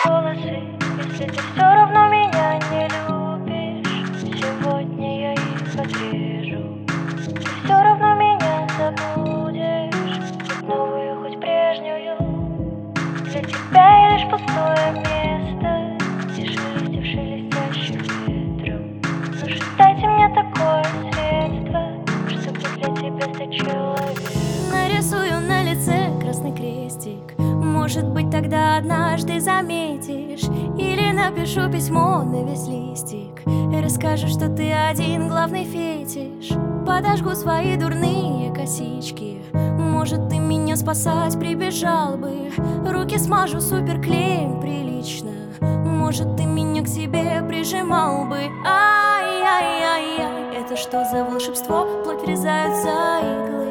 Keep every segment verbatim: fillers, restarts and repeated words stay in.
волосы, если ты все равно меня не любишь. Сегодня я их отрежу. Ты все равно меня забудешь, хоть новую, хоть прежнюю. Для тебя я лишь пустое место, тише листьев, шелестящих ветром. Ну же, дайте мне такое средство, чтобы для тебя стать человеком. Нарисую на лице красный крестик, может быть, тогда однажды заметишь. Или напишу письмо на весь листик и расскажу, что ты один главный фетиш. Подожгу свои дурные косички, может, ты меня спасать прибежал бы. Руки смажу суперклеем прилично, может, ты меня к себе прижимал бы. Ай-яй-яй-яй, это что за волшебство? Плоть врезаются иглы.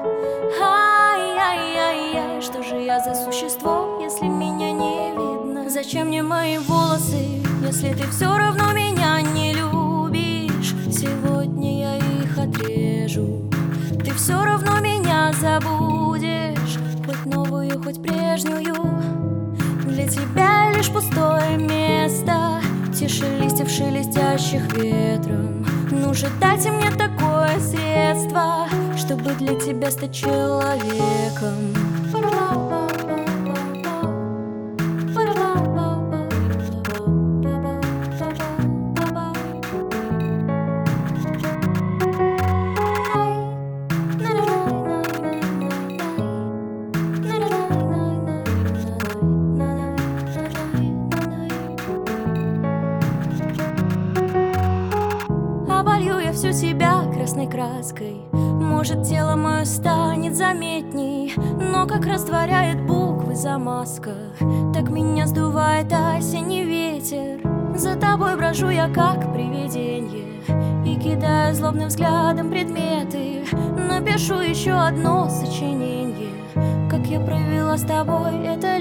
Ай-яй-яй-яй, что же я за существо, если меня не видно? Зачем мне мои волосы, если ты все равно меня не любишь? Сегодня я их отрежу. Ты все равно меня забудешь, хоть новую, хоть прежнюю. Для тебя лишь пустое место, тише листьев, шелестящих ветром. Ну же, дайте мне такое средство, чтобы для тебя стать человеком. Оболью я всю себя красной краской, может, тело мое станет заметней, но как растворяет буквы замазка, так меня сдувает осенний ветер. За тобой брожу я как привиденье и кидаю злобным взглядом предметы. Напишу еще одно сочинение, как я провела с тобой это